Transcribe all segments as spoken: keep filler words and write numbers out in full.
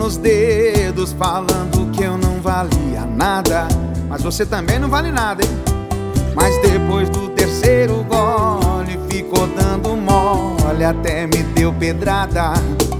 nos dedos, falando que eu não valia nada. Mas você também não vale nada, hein? Mas depois do terceiro gole ficou dando mole, até me deu pedrada.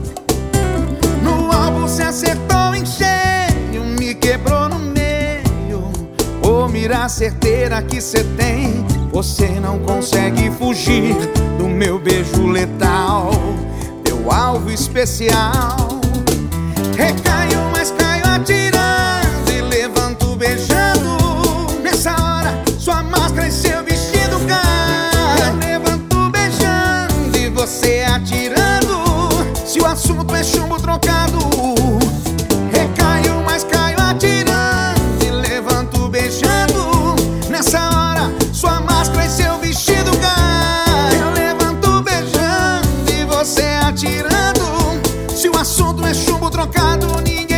No alvo se acertou em cheio, me quebrou no meio. Ô mira certeira que cê tem, você não consegue fugir do meu beijo letal, meu alvo especial. Recaio, mas caio atirando e levanto beijando. Nessa hora sua máscara e seu vestido cai. Eu levanto beijando e você atirando. Se o assunto é chumbo trocado. Recaio, mas caio atirando e levanto beijando. Nessa hora sua máscara e seu vestido cai. Eu levanto beijando e você atirando. Se o assunto é chumbo trocado, ninguém